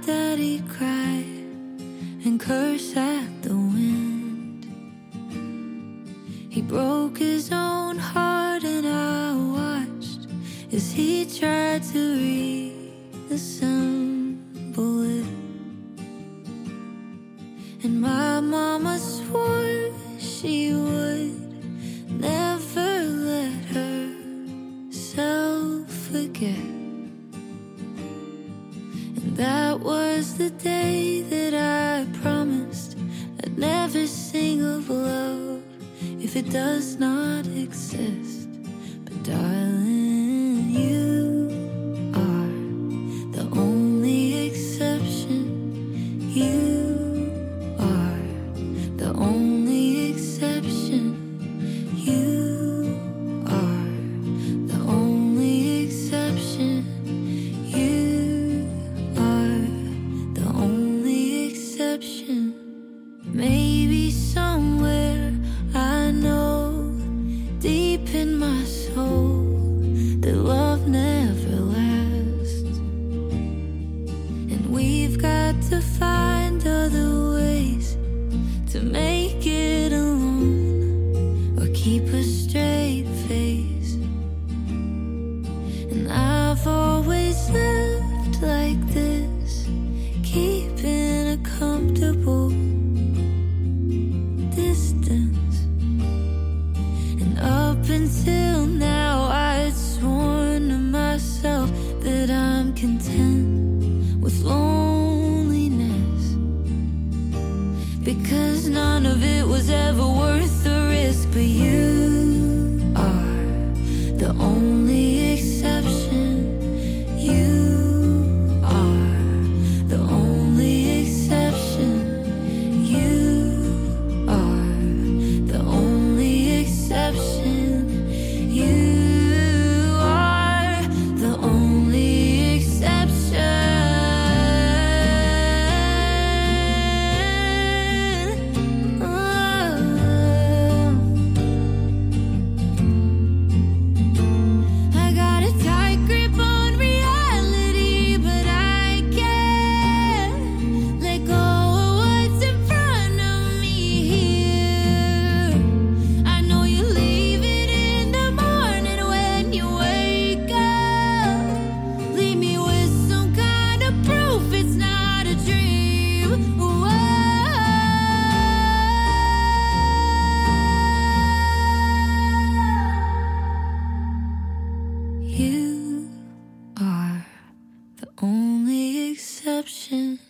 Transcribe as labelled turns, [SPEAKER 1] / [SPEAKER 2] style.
[SPEAKER 1] daddy cry and curse at the wind. He broke his own heart and I watched as he tried to reassemble it. And my mama swore she would never let herself forget. And that was the day that I promised I'd never sing of love if it does not exist. But darling, you are the only exception. You are the only exception. You are the only exception. You are the only exception. Maybe somewhere I know deep in my soul that love never lasts, and we've got to find other ways to make it alone or keep a straight face. And I've always lived like this, keeping a comfortable distance. And up until now I'd sworn to myself that I'm content with loneliness, because none of it was ever worth the risk. But you are the only exception. You are the only exception. You are the only exception. You are the only exception. I got a tight grip on reality, but I can't let go of what's in front of me here. I know you leave it in the morning when you wake up. Leave me with some kind of proof it's not a dream. Whoa. You are the only exception.